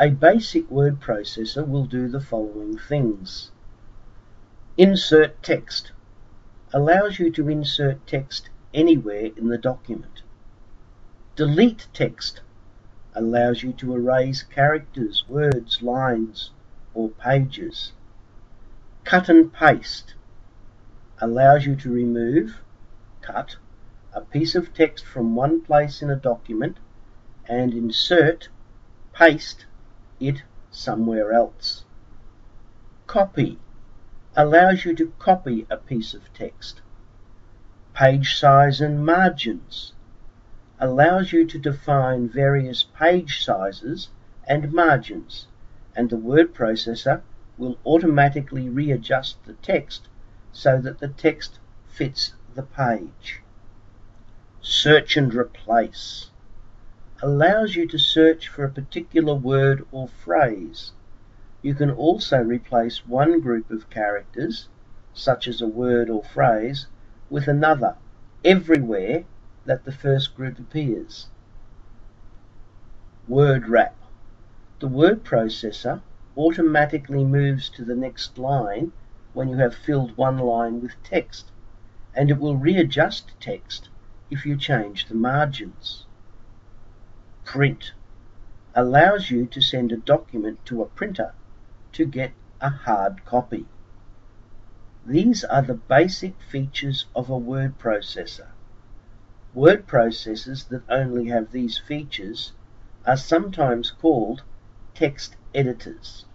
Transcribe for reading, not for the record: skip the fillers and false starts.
A basic word processor will do the following things. Insert text allows you to insert text anywhere in the document. Delete text allows you to erase characters, words, lines, or pages. Cut and paste allows you to remove, cut, a piece of text from one place in a document and insert, paste it somewhere else. Copy allows you to copy a piece of text. Page size and margins allows you to define various page sizes and margins, and the word processor will automatically readjust the text so that the text fits the page. Search and replace allows you to search for a particular word or phrase. You can also replace one group of characters, such as a word or phrase, with another everywhere that the first group appears. Word wrap. The word processor automatically moves to the next line when you have filled one line with text, and it will readjust text if you change the margins. Print allows you to send a document to a printer to get a hard copy. These are the basic features of a word processor. Word processors that only have these features are sometimes called text editors.